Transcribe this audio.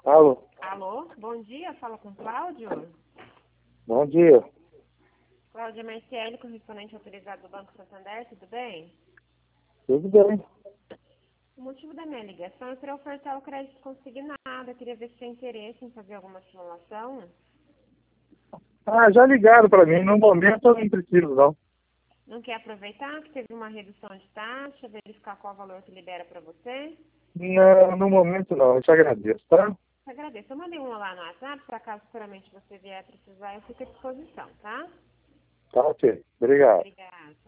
Alô, Alô, bom dia, fala com Cláudio. bom dia. Cláudia Marciele, correspondente autorizado do Banco Santander, tudo bem? Tudo bem? O motivo da minha ligação é para ofertar o crédito consignado. Eu queria ver se tem interesse em fazer alguma simulação. Ah, já ligaram para mim. No momento eu não preciso, não. Não quer aproveitar que teve uma redução de taxa, verificar qual valor que libera para você? Não, no momento não. Eu te agradeço, tá? Eu agradeço. Eu mandei um lá no WhatsApp, para caso futuramente você vier precisar, eu fico à disposição, tá? Tá, ok. Obrigado. Obrigada.